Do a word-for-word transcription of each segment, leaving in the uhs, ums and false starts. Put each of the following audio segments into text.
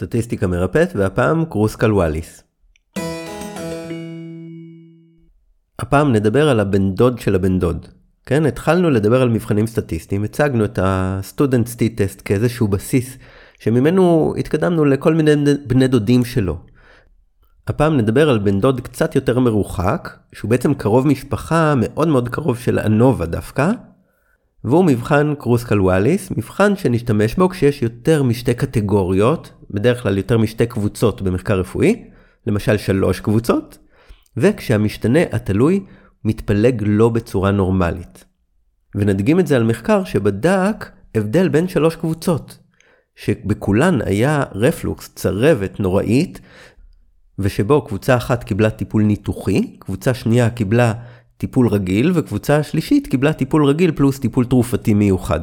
סטטיסטיקה מרפאת, והפעם קרוסקל ווליס. הפעם נדבר על הבן דוד של הבן דוד. כן, התחלנו לדבר על מבחנים סטטיסטיים, הצגנו את ה-Student State Test כאיזשהו בסיס, שממנו התקדמנו לכל מיני בני דודים שלו. הפעם נדבר על בן דוד קצת יותר מרוחק, שהוא בעצם קרוב משפחה מאוד מאוד קרוב של אנובה דווקא, והוא מבחן קרוסקל ווליס, מבחן שנשתמש בו כשיש יותר משתי קטגוריות, בדרך כלל יותר משתי קבוצות במחקר רפואי, למשל שלוש קבוצות, וכשהמשתנה התלוי מתפלג לא בצורה נורמלית. ונדגים את זה על מחקר שבדק הבדל בין שלוש קבוצות, שבכולן היה רפלוקס, צרבת נוראית, ושבו קבוצה אחת קיבלה טיפול ניתוחי, קבוצה שנייה קיבלה טיפול רגיל, וקבוצה שלישית קיבלה טיפול רגיל פלוס טיפול תרופתי מיוחד.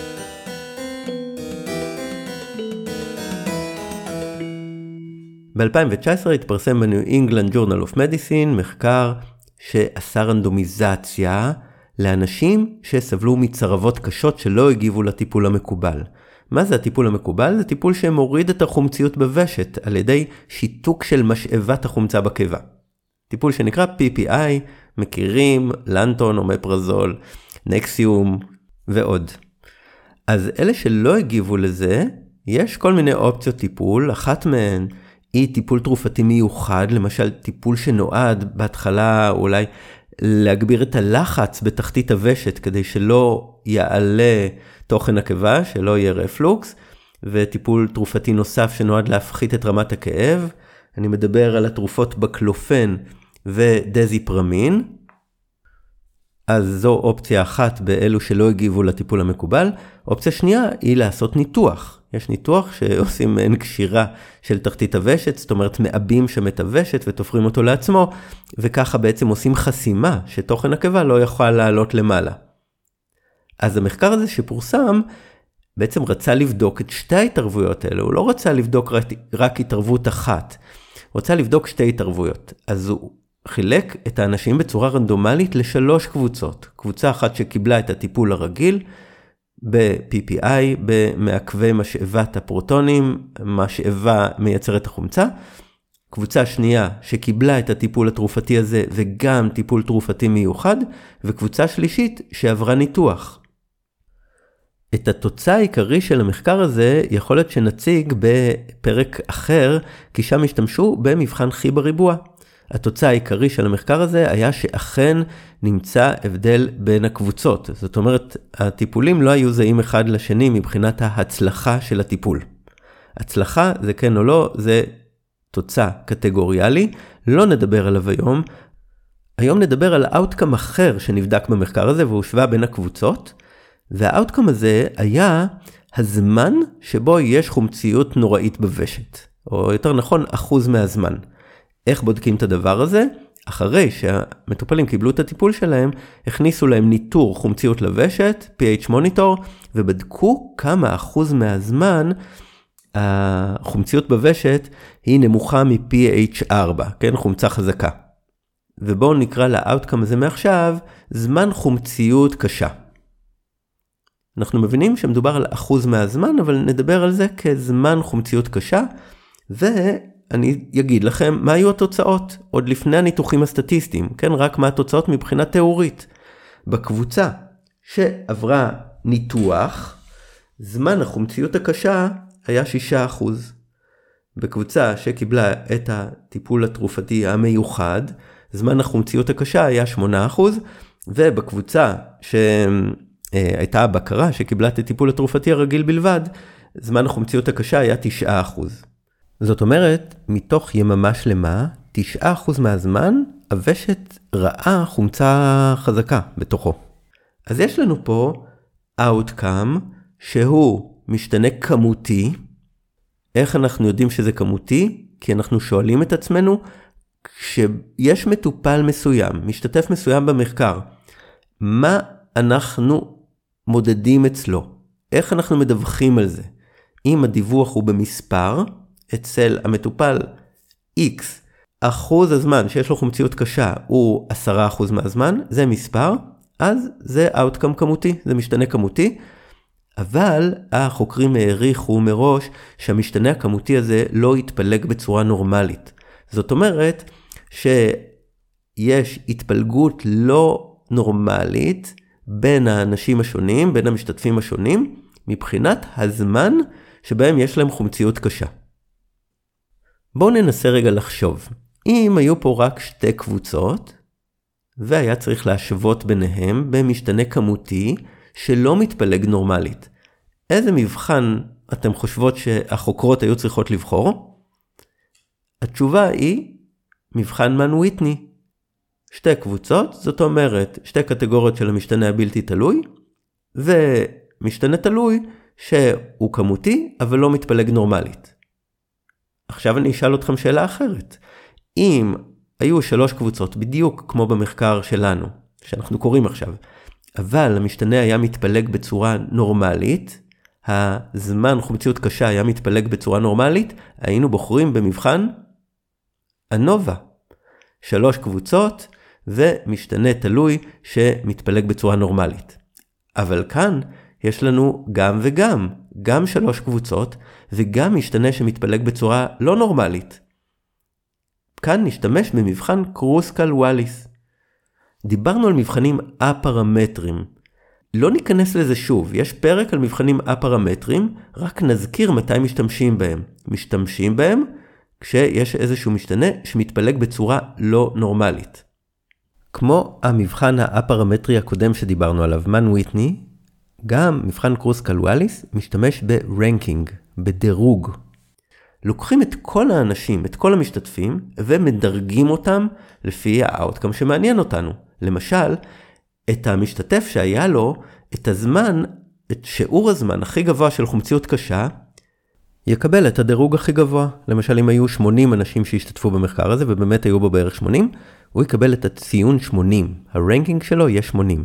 ב-אלפיים תשע עשרה התפרסם ב-New England Journal of Medicine מחקר שעשה רנדומיזציה לאנשים שסבלו מצרבות קשות שלא הגיבו לטיפול המקובל. מה זה הטיפול המקובל? זה טיפול שמוריד את החומציות בוושת על ידי שיתוק של משאבת החומצה בקיבה. טיפול שנקרא פי פי איי, מכירים, לנטון, אומפרזול, נקסיום ועוד. אז אלה שלא הגיבו לזה, יש כל מיני אופציות טיפול, אחת מהן היא טיפול תרופתי מיוחד, למשל טיפול שנועד בהתחלה אולי להגביר את הלחץ בתחתית הוושת, כדי שלא יעלה תוכן הקיבה, שלא יהיה רפלוקס, וטיפול תרופתי נוסף שנועד להפחית את רמת הכאב. אני מדבר על התרופות בקלופן ודזיפרמין. אז זו אופציה אחת באלו שלא הגיבו לטיפול המקובל. אופציה שנייה היא לעשות ניתוח. יש ניתוח שעושים מעין קשירה של תחתית הוושת, זאת אומרת מאבים שם את הוושת ותופרים אותו לעצמו, וככה בעצם עושים חסימה שתוכן הקיבה לא יכול לעלות למעלה. אז המחקר הזה שפורסם בעצם רצה לבדוק את שתי ההתערבויות האלה, הוא לא רצה לבדוק רק, רק התערבות אחת, הוא רצה לבדוק שתי התערבויות. אז הוא חילק את האנשים בצורה רנדומלית לשלוש קבוצות. קבוצה אחת שקיבלה את הטיפול הרגיל, ב-פי פי איי, במעכבי משאבת הפרוטונים, משאבה מייצרת החומצה. קבוצה שנייה שקיבלה את הטיפול התרופתי הזה וגם טיפול תרופתי מיוחד, וקבוצה שלישית שעברה ניתוח. את התוצאה העיקרי של המחקר הזה יכול להיות שנציג בפרק אחר, כי שם השתמשו במבחן חי בריבוע. התוצאה העיקרי של המחקר הזה היה שאכן נמצא הבדל בין הקבוצות. זאת אומרת, הטיפולים לא היו זהים אחד לשני מבחינת ההצלחה של הטיפול. הצלחה זה כן או לא, זה תוצאה קטגוריאלי, לא נדבר עליו היום. היום נדבר על האוטקם אחר שנבדק במחקר הזה והושווה בין הקבוצות, והאוטקם הזה היה הזמן שבו יש חומציות נוראית בוושת, או יותר נכון אחוז מהזמן. איך בודקים את הדבר הזה? אחרי שהמטופלים קיבלו את הטיפול שלהם, הכניסו להם ניטור חומציות לוושת, פי אייץ' מוניטור, ובדקו כמה אחוז מהזמן החומציות בוושת היא נמוכה מ-פי אייץ' ארבע, כן? חומצה חזקה. ובואו נקרא לאוטקם הזה מעכשיו, זמן חומציות קשה. אנחנו מבינים שמדובר על אחוז מהזמן, אבל נדבר על זה כזמן חומציות קשה, ואני אגיד לכם מה היו התוצאות, עוד לפני הניתוחים הסטטיסטיים, כן? רק מה התוצאות מבחינה תיאורית. בקבוצה שעברה ניתוח, זמן החומציות הקשה היה שישה אחוז. בקבוצה שקיבלה את הטיפול התרופתי המיוחד, זמן החומציות הקשה היה שמונה אחוז, ובקבוצה שהייתה הבקרה שקיבלה את הטיפול התרופתי הרגיל בלבד, זמן החומציות הקשה היה תשעה אחוז. זאת אומרת, מתוך יממה שלמה, תשעה אחוז מהזמן, הוושת ראה חומצה חזקה בתוכו. אז יש לנו פה outcome שהוא משתנה כמותי. איך אנחנו יודעים שזה כמותי? כי אנחנו שואלים את עצמנו, כשיש מטופל מסוים, משתתף מסוים במחקר, מה אנחנו מודדים אצלו? איך אנחנו מדווחים על זה? אם הדיווח הוא במספר, אצל המטופל X, אחוז הזמן שיש לו חומציות קשה הוא עשרה אחוז מהזמן, זה מספר, אז זה outcome כמותי, זה משתנה כמותי. אבל החוקרים העריכו מראש שהמשתנה הכמותי הזה לא יתפלג בצורה נורמלית. זאת אומרת שיש התפלגות לא נורמלית בין האנשים השונים, בין המשתתפים השונים, מבחינת הזמן שבהם יש להם חומציות קשה. בואו ננסה רגע לחשוב. אם היו פה רק שתי קבוצות, והיה צריך להשוות ביניהם במשתנה כמותי שלא מתפלג נורמלית, איזה מבחן אתם חושבות שהחוקרות היו צריכות לבחור? התשובה היא מבחן מן ויטני. שתי קבוצות, זאת אומרת שתי קטגוריות של המשתנה הבלתי תלוי, ומשתנה תלוי שהוא כמותי אבל לא מתפלג נורמלית. עכשיו אני אשאל אתכם שאלה אחרת. אם היו שלוש קבוצות בדיוק כמו במחקר שלנו, שאנחנו קוראים עכשיו, אבל המשתנה היה מתפלג בצורה נורמלית, הזמן חומציות קשה היה מתפלג בצורה נורמלית, היינו בוחרים במבחן אנובה. שלוש קבוצות ומשתנה תלוי שמתפלג בצורה נורמלית. אבל כאן יש לנו גם וגם, גם שלוש קבוצות וגם משתנה שמתפלג בצורה לא נורמלית. כאן נשתמש במבחן קרוסקל-ווליס. דיברנו על מבחנים א-פרמטרים. לא ניכנס לזה שוב, יש פרק על מבחנים א-פרמטרים, רק נזכיר מתי משתמשים בהם. משתמשים בהם כשיש איזשהו משתנה שמתפלג בצורה לא נורמלית. כמו המבחן ה-פרמטרי הקודם שדיברנו עליו, מן ויטני, גם מבחן קרוסקל-ווליס משתמש ברנקינג, בדירוג. לוקחים את כל האנשים, את כל המשתתפים, ומדרגים אותם לפי האוטקאם שמעניין אותנו. למשל, את המשתתף שהיה לו, את הזמן, את שיעור הזמן הכי גבוה של חומציות קשה, יקבל את הדירוג הכי גבוה. למשל, אם היו שמונים אנשים שהשתתפו במחקר הזה, ובאמת היו בו בערך שמונים, הוא יקבל את הציון שמונים. הרנקינג שלו יהיה שמונים.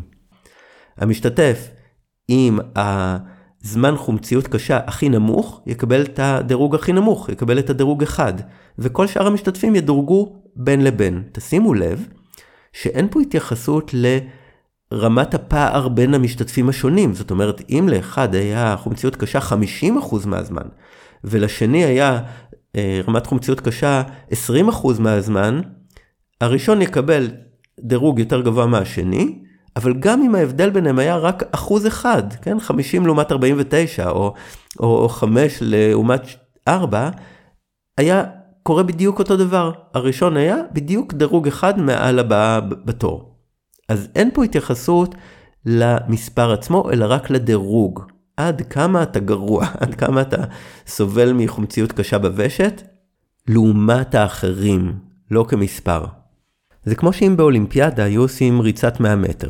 המשתתף עם הזמן חומציות קשה הכי נמוך, יקבל את הדירוג הכי נמוך, יקבל את הדירוג אחד. וכל שאר המשתתפים ידורגו בין לבין. תשימו לב שאין פה התייחסות לרמת הפער בין המשתתפים השונים. זאת אומרת, אם לאחד היה חומציות קשה חמישים אחוז מהזמן, ולשני היה אה, רמת חומציות קשה עשרים אחוז מהזמן, הראשון יקבל דירוג יותר גבוה מהשני, אבל גם אם ההבדל ביניהם היה רק אחוז אחד, כן? חמישים לעומת ארבעים ותשע, או, או, או חמש לעומת ארבע, היה קורה בדיוק אותו דבר. הראשון היה בדיוק דירוג אחד מעל הבאה בתור. אז אין פה התייחסות למספר עצמו, אלא רק לדירוג. עד כמה אתה גרוע, עד כמה אתה סובל מחומציות קשה בוושת, לעומת האחרים, לא כמספר. זה כמו שאם באולימפיאדה היו עושים ריצת מאה מטר,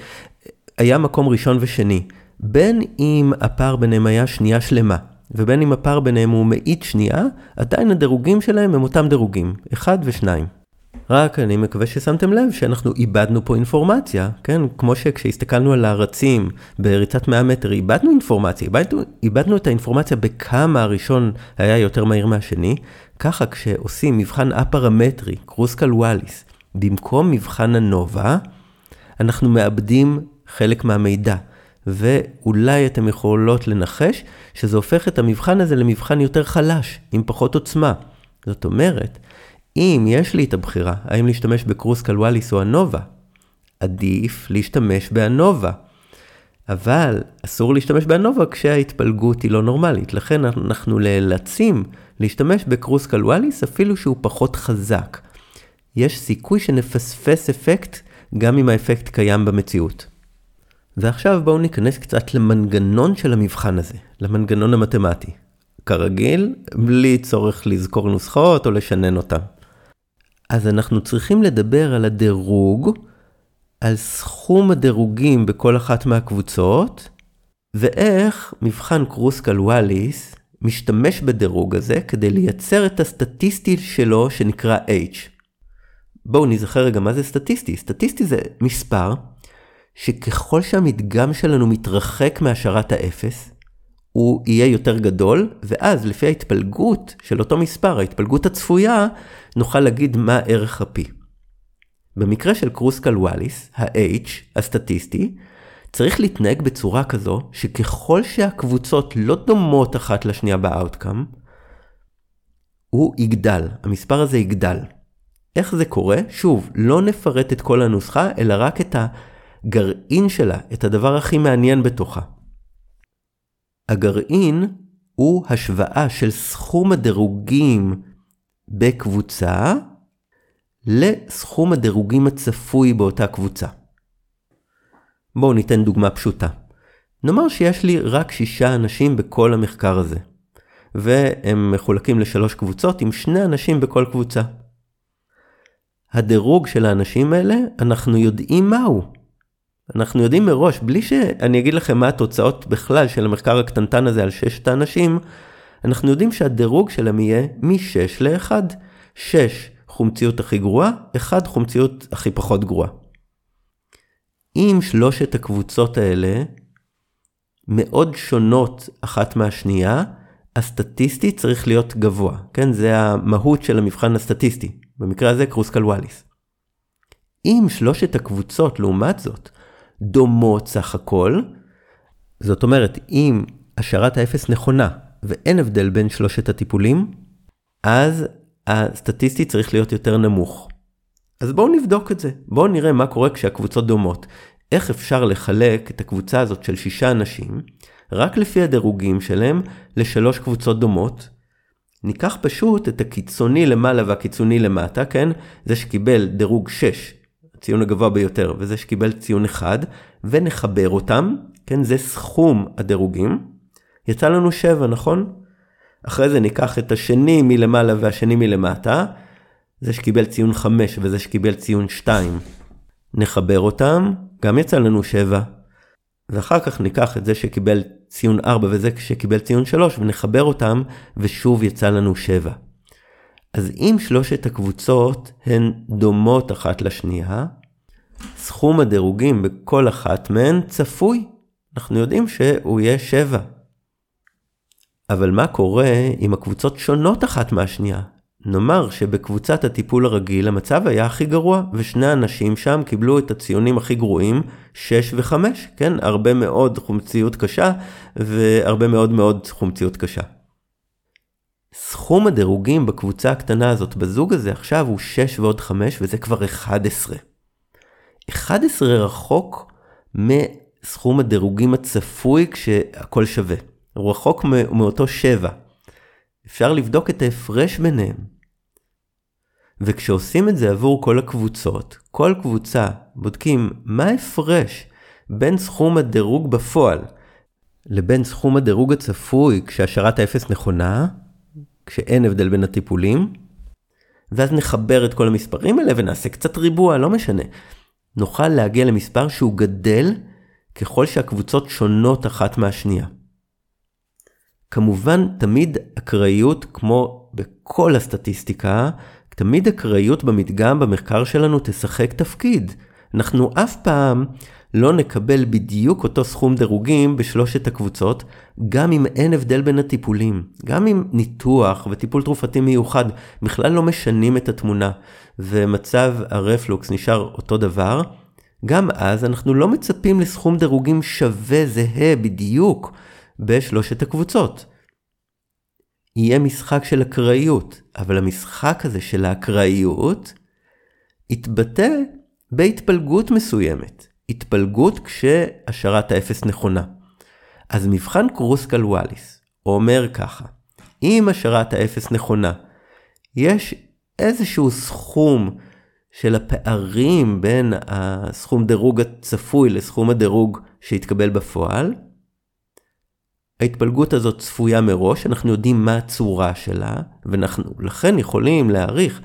והיה מקום ראשון ושני, בין אם הפער ביניהם היה שנייה שלמה, ובין אם הפער ביניהם הוא מאית שנייה, עדיין הדירוגים שלהם הם אותם דירוגים, אחד ושניים. רק אני מקווה ששמתם לב שאנחנו איבדנו פה אינפורמציה, כן? כמו שכשהסתכלנו על הרצים בריצת מאה מטר, איבדנו אינפורמציה, איבדנו, איבדנו את האינפורמציה בכמה הראשון היה יותר מהיר מהשני, ככה כשעושים מבחן א-פרמטרי, קרוסקל-ווליס, במקום מבחן הנובה, אנחנו מאבדים חלק מהמידע, ואולי אתם יכולות לנחש שזה הופך את המבחן הזה למבחן יותר חלש, עם פחות עוצמה. זאת אומרת, אם יש לי את הבחירה, האם להשתמש בקרוסקל-ווליס או הנובה, עדיף להשתמש בהנובה. אבל אסור להשתמש בהנובה כשההתפלגות היא לא נורמלית. לכן אנחנו נאלצים להשתמש בקרוסקל-ווליס אפילו שהוא פחות חזק. יש סיכוי שנפספס אפקט גם אם האפקט קיים במציאות. ועכשיו בואו ניכנס קצת למנגנון של המבחן הזה, למנגנון המתמטי. כרגיל, בלי צורך לזכור נוסחאות או לשנן אותם. אז אנחנו צריכים לדבר על הדירוג, על סכום הדירוגים בכל אחת מהקבוצות, ואיך מבחן קרוסקל-ווליס משתמש בדירוג הזה כדי לייצר את הסטטיסטי שלו שנקרא H. בואו נזכר רגע מה זה סטטיסטי. סטטיסטי זה מספר שככל שהמדגם שלנו מתרחק מהשארת האפס, הוא יהיה יותר גדול, ואז לפי ההתפלגות של אותו מספר, ההתפלגות הצפויה, נוכל להגיד מה ערך ה-P. במקרה של קרוסקל-ווליס, ה-H, הסטטיסטי, צריך להתנהג בצורה כזו שככל שהקבוצות לא דומות אחת לשנייה באאוטקאם, הוא יגדל, המספר הזה יגדל. איך זה קורה? שוב, לא נפרט את כל הנוסחה, אלא רק את הגרעין שלה, את הדבר הכי מעניין בתוכה. הגרעין הוא השוואה של סכום הדירוגים בקבוצה לסכום הדירוגים הצפוי באותה קבוצה. בואו ניתן דוגמה פשוטה. נאמר שיש לי רק שישה אנשים בכל המחקר הזה, והם מחולקים לשלוש קבוצות עם שני אנשים בכל קבוצה. הדירוג של האנשים האלה, אנחנו יודעים מהו. אנחנו יודעים מראש, בלי שאני אגיד לכם מה התוצאות בכלל של המחקר הקטנטן הזה על ששת האנשים, אנחנו יודעים שהדירוג שלהם יהיה מ-שש ל-אחד. שש חומציות הכי גרועה, אחד חומציות הכי פחות גרועה. אם שלושת הקבוצות האלה מאוד שונות אחת מהשנייה, הסטטיסטי צריך להיות גבוה. כן, זה המהות של המבחן הסטטיסטי. במקרה הזה קרוסקל ווליס. אם שלושת הקבוצות לעומת זאת דומות סך הכל, זאת אומרת, אם השערת האפס נכונה ואין הבדל בין שלושת הטיפולים, אז הסטטיסטי צריך להיות יותר נמוך. אז בואו נבדוק את זה. בואו נראה מה קורה כשהקבוצות דומות. איך אפשר לחלק את הקבוצה הזאת של שישה אנשים, רק לפי הדירוגים שלהם, לשלוש קבוצות דומות. ניקח פשוט את הקיצוני למעלה והקיצוני למטה, כן? זה שקיבל דירוג שש, הציון הגבוה ביותר, וזה שקיבל ציון אחד, ונחבר אותם, כן? זה סכום הדירוגים. יצא לנו שבע, נכון? אחרי זה ניקח את השני מלמעלה והשני מלמטה, זה שקיבל ציון חמש וזה שקיבל ציון שתיים. נחבר אותם, גם יצא לנו שבע. ואחר כך ניקח את זה שקיבל ציון ארבע וזה שקיבל ציון שלוש, ונחבר אותם, ושוב יצא לנו שבע. אז אם שלושת הקבוצות הן דומות אחת לשנייה, סכום הדירוגים בכל אחת מהן צפוי. אנחנו יודעים שהוא יהיה שבע. אבל מה קורה אם הקבוצות שונות אחת מהשנייה? נאמר שבקבוצת הטיפול הרגיל המצב היה הכי גרוע, ושני האנשים שם קיבלו את הציונים הכי גרועים, שש וחמש, כן? הרבה מאוד חומציות קשה, והרבה מאוד מאוד חומציות קשה. סכום הדירוגים בקבוצה הקטנה הזאת, בזוג הזה עכשיו הוא שש ועוד חמש, וזה כבר אחד עשר. אחד עשר רחוק מסכום הדירוגים הצפוי כשהכל שווה. הוא רחוק מאותו שבע. אפשר לבדוק את ההפרש ביניהם. וכשעושים את זה עבור כל הקבוצות, כל קבוצה בודקים מה ההפרש בין סכום הדירוג בפועל לבין סכום הדירוג הצפוי כשהשערת האפס נכונה, כשאין הבדל בין הטיפולים, ואז נחבר את כל המספרים האלה ונעשה קצת ריבוע, לא משנה. נוכל להגיע למספר שהוא גדל ככל שהקבוצות שונות אחת מהשנייה. כמובן, תמיד אקראיות, כמו בכל הסטטיסטיקה, תמיד אקראיות במדגם במחקר שלנו תשחק תפקיד. אנחנו אף פעם לא נקבל בדיוק אותו סכום דירוגים בשלושת הקבוצות, גם אם אין הבדל בין הטיפולים. גם אם ניתוח וטיפול תרופתי מיוחד בכלל לא משנים את התמונה, ומצב הרפלוקס נשאר אותו דבר, גם אז אנחנו לא מצפים לסכום דירוגים שווה זהה בדיוק בשלושת הקבוצות. יהיה משחק של אקראיות, אבל המשחק הזה של האקראיות יתבטא בהתפלגות מסוימת. התפלגות כשהשערת האפס נכונה. אז מבחן קרוסקל ווליס אומר ככה, אם השערת האפס נכונה, יש איזשהו סכום של הפערים בין הסכום דירוג הצפוי לסכום הדירוג שהתקבל בפועל, ההתפלגות הזאת צפויה מראש, אנחנו יודעים מה הצורה שלה, ואנחנו לכן יכולים להעריך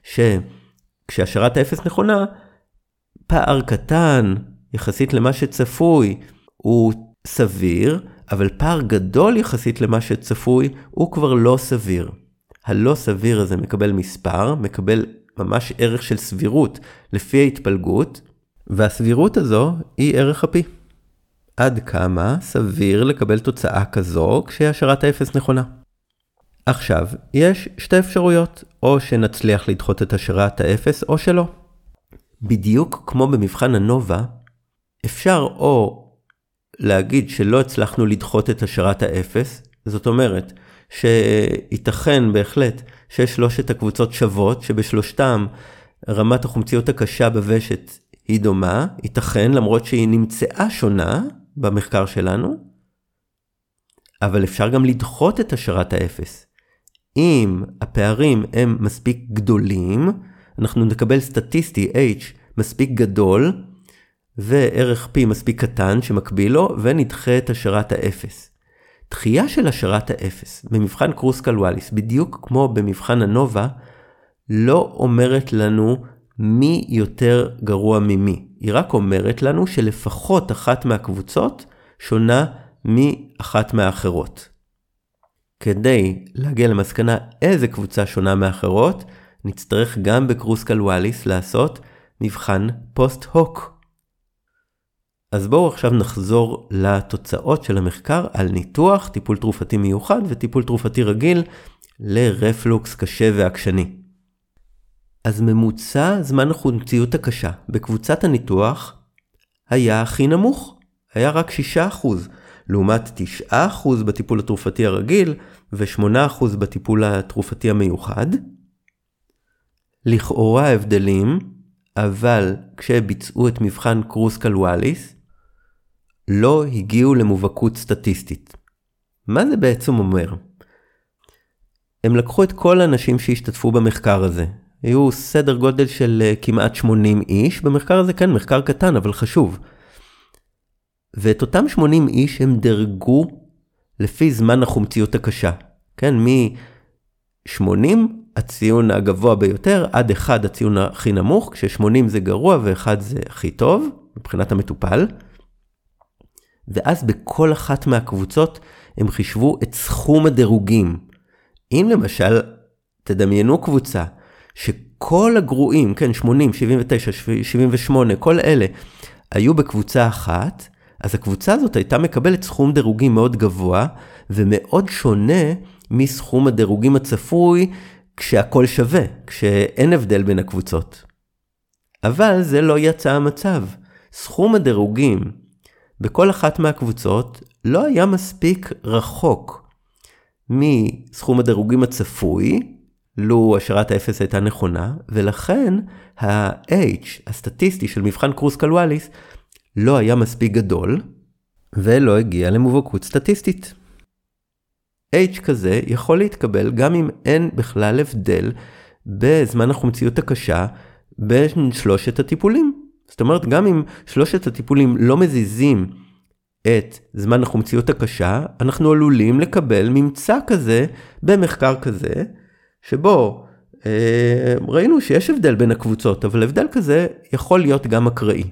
שכשהשערת האפס נכונה, פער קטן יחסית למה שצפוי הוא סביר, אבל פער גדול יחסית למה שצפוי הוא כבר לא סביר. הלא סביר הזה מקבל מספר, מקבל ממש ערך של סבירות לפי ההתפלגות, והסבירות הזו היא ערך הפי. עד כמה סביר לקבל תוצאה כזו כשהשערת האפס נכונה. עכשיו, יש שתי אפשרויות, או שנצליח לדחות את השערת האפס או שלא. בדיוק כמו במבחן הנובה, אפשר או להגיד שלא הצלחנו לדחות את השערת האפס, זאת אומרת שייתכן בהחלט ששלושת הקבוצות שוות, שבשלושתם רמת החומציות הקשה בוושט היא דומה, ייתכן למרות שהיא נמצאה שונה במחקר שלנו, אבל אפשר גם לדחות את השערת האפס. אם הפערים הם מספיק גדולים, אנחנו נקבל סטטיסטי H מספיק גדול, וערך P מספיק קטן שמקביל לו, ונדחה את השערת האפס. דחייה של השערת האפס במבחן קרוסקל-ואליס, בדיוק כמו במבחן הנובה, לא אומרת לנו מי יותר גרוע ממי. היא רק אומרת לנו שלפחות אחת מהקבוצות שונה מאחת מהאחרות. כדי להגיע למסקנה איזה קבוצה שונה מאחרות, נצטרך גם בקרוסקל-ואליס לעשות מבחן פוסט-הוק. אז בואו עכשיו נחזור לתוצאות של המחקר על ניתוח, טיפול תרופתי מיוחד וטיפול תרופתי רגיל לרפלוקס קשה ועקשני. אז ממוצע זמן החומציות הקשה בקבוצת הניתוח היה הכי נמוך, היה רק שישה אחוז, לעומת תשעה אחוז בטיפול התרופתי הרגיל ו-שמונה אחוז בטיפול התרופתי המיוחד. לכאורה הבדלים, אבל כשביצעו את מבחן קרוסקל-ואליס, לא הגיעו למובהקות סטטיסטית. מה זה בעצם אומר? הם לקחו את כל האנשים שהשתתפו במחקר הזה. היו סדר גודל של כמעט שמונים איש. במחקר הזה כן, מחקר קטן, אבל חשוב. ואת אותם שמונים איש הם דרגו לפי זמן החומציות הקשה. כן, מ-שמונים הציון הגבוה ביותר, עד אחד הציון הכי נמוך, כש-שמונים זה גרוע ו-אחד זה הכי טוב, מבחינת המטופל. ואז בכל אחת מהקבוצות הם חישבו את סכום הדירוגים. אם למשל תדמיינו קבוצה שכל הגרועים, כן, שמונים, שבעים ותשע, שבעים ושמונה, כל אלה היו בקבוצה אחת, אז הקבוצה הזאת הייתה מקבלת סכום דירוגים מאוד גבוה, ומאוד שונה מסכום הדירוגים הצפוי כשהכל שווה, כשאין הבדל בין הקבוצות. אבל זה לא יצא המצב. סכום הדירוגים בכל אחת מהקבוצות לא היה מספיק רחוק מסכום הדירוגים הצפוי, לו השערת האפס הייתה נכונה, ולכן ה-H, הסטטיסטי של מבחן קרוסקל-ואליס, לא היה מספיק גדול, ולא הגיע למובהקות סטטיסטית. H כזה יכול להתקבל גם אם אין בכלל הבדל בזמן החומציות הקשה בין שלושת הטיפולים. זאת אומרת, גם אם שלושת הטיפולים לא מזיזים את זמן החומציות הקשה, אנחנו עלולים לקבל ממצא כזה במחקר כזה, שבו אה, ראינו שיש הבדל בין הקבוצות, אבל הבדל כזה יכול להיות גם אקראי.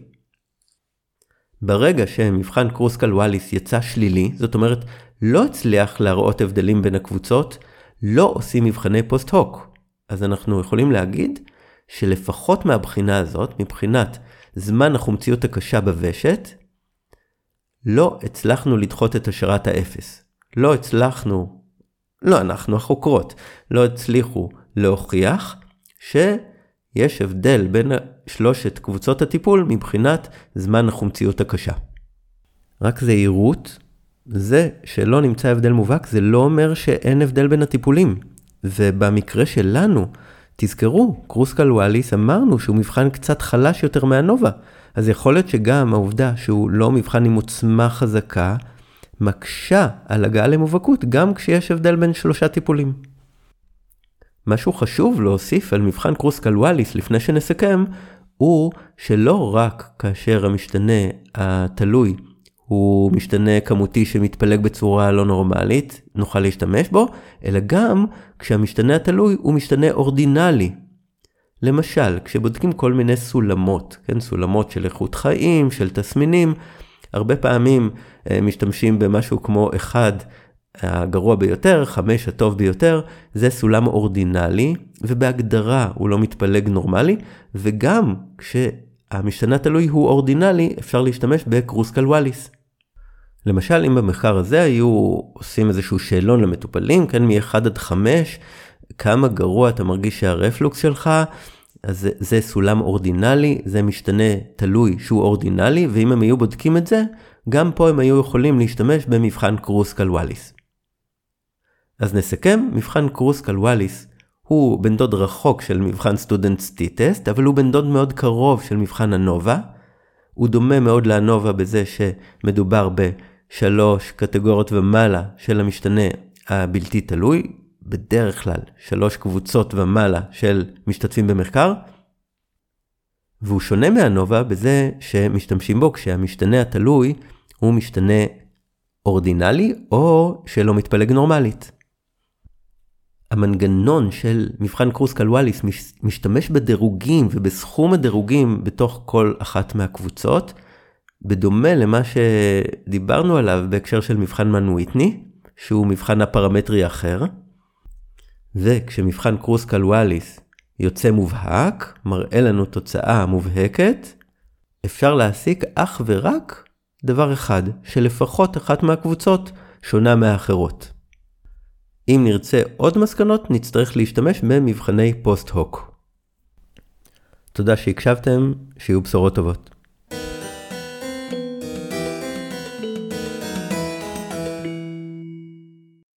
ברגע שמבחן קרוסקל-ואליס יצא שלילי, זאת אומרת, לא הצליח להראות הבדלים בין הקבוצות, לא עושים מבחני פוסט-הוק. אז אנחנו יכולים להגיד שלפחות מהבחינה הזאת, מבחינת זמן החומציות הקשה בוושט, לא הצלחנו לדחות את השערת האפס. לא הצלחנו, לא אנחנו החוקרות, לא הצליחו להוכיח שיש הבדל בין שלושת קבוצות הטיפול מבחינת זמן החומציות הקשה. רק זהירות, זה שלא נמצא הבדל מובהק, זה לא אומר שאין הבדל בין הטיפולים. ובמקרה שלנו, תזכרו, קרוסקל-ואליס אמרנו שהוא מבחן קצת חלש יותר מהנובה, אז יכול להיות שגם העובדה שהוא לא מבחן עם עוצמה חזקה, מקשה על הגעה למובהקות גם כשיש הבדל בין שלושה טיפולים. משהו חשוב להוסיף על מבחן קרוסקל-ואליס לפני שנסכם, הוא שלא רק כאשר המשתנה התלוי הוא משתנה כמותי שמתפלג בצורה לא נורמלית, נוכל להשתמש בו, אלא גם כשהמשתנה התלוי הוא משתנה אורדינלי. למשל, כשבודקים כל מיני סולמות, כן, סולמות של איכות חיים, של תסמינים, הרבה פעמים משתמשים במשהו כמו אחד הגרוע ביותר, חמש הטוב ביותר, זה סולם אורדינלי, ובהגדרה הוא לא מתפלג נורמלי, וגם כשהמשתנה התלוי הוא אורדינלי, אפשר להשתמש בקרוסקל-ואליס. למשל, אם במחקר הזה היו עושים איזשהו שאלון למטופלים, כן, מ-אחד עד חמש, כמה גרוע אתה מרגיש שהרפלוקס שלך, אז זה, זה סולם אורדינלי, זה משתנה תלוי שהוא אורדינלי, ואם הם היו בודקים את זה, גם פה הם היו יכולים להשתמש במבחן קרוסקל-ואליס. אז נסכם, מבחן קרוסקל-ואליס הוא בן דוד רחוק של מבחן סטודנטס טי-טסט, אבל הוא בן דוד מאוד קרוב של מבחן הנובה. הוא דומה מאוד לאנובה בזה שמדובר בשלוש קטגוריות ומעלה של המשתנה הבלתי תלוי, בדרך כלל שלוש קבוצות ומעלה של משתתפים במחקר, והוא שונה מהנובה בזה שמשתמשים בו כשהמשתנה התלוי הוא משתנה אורדינלי או שלא מתפלג נורמלית. המנגנון של מבחן קרוסקל-ואליס משתמש בדירוגים ובסכום הדירוגים בתוך כל אחת מהקבוצות, בדומה למה שדיברנו עליו בהקשר של מבחן מן-ויטני, שהוא מבחן הפרמטרי אחר. וכשמבחן קרוסקל-ואליס יוצא מובהק, מראה לנו תוצאה מובהקת, אפשר להסיק אך ורק דבר אחד, שלפחות אחת מהקבוצות שונה מהאחרות. אם נרצה עוד מסקנות, נצטרך להשתמש במבחני פוסט-הוק. תודה שהקשבתם, שיהיו בשורות טובות.